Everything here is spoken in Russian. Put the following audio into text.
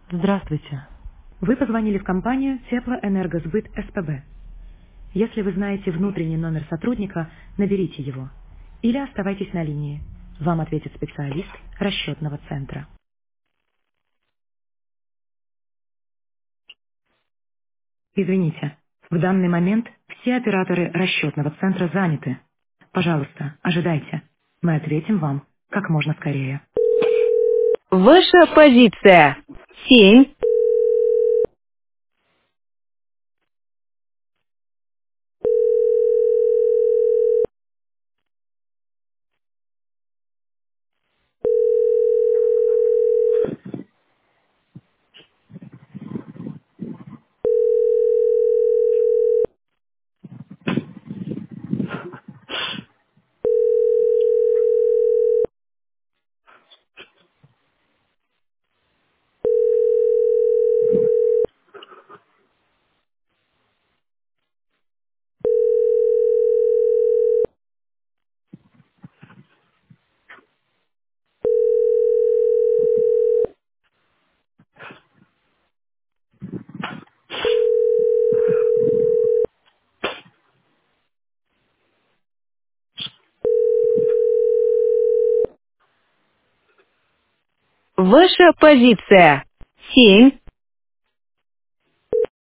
Здравствуйте. Вы позвонили в компанию Теплоэнергосбыт СПБ. Если вы знаете внутренний номер сотрудника, наберите его. Или оставайтесь на линии. Вам ответит специалист расчетного центра. Извините, в данный момент все операторы расчетного центра заняты. Пожалуйста, ожидайте. Мы ответим вам как можно скорее. Ваша позиция. 7. Ваша позиция. 7.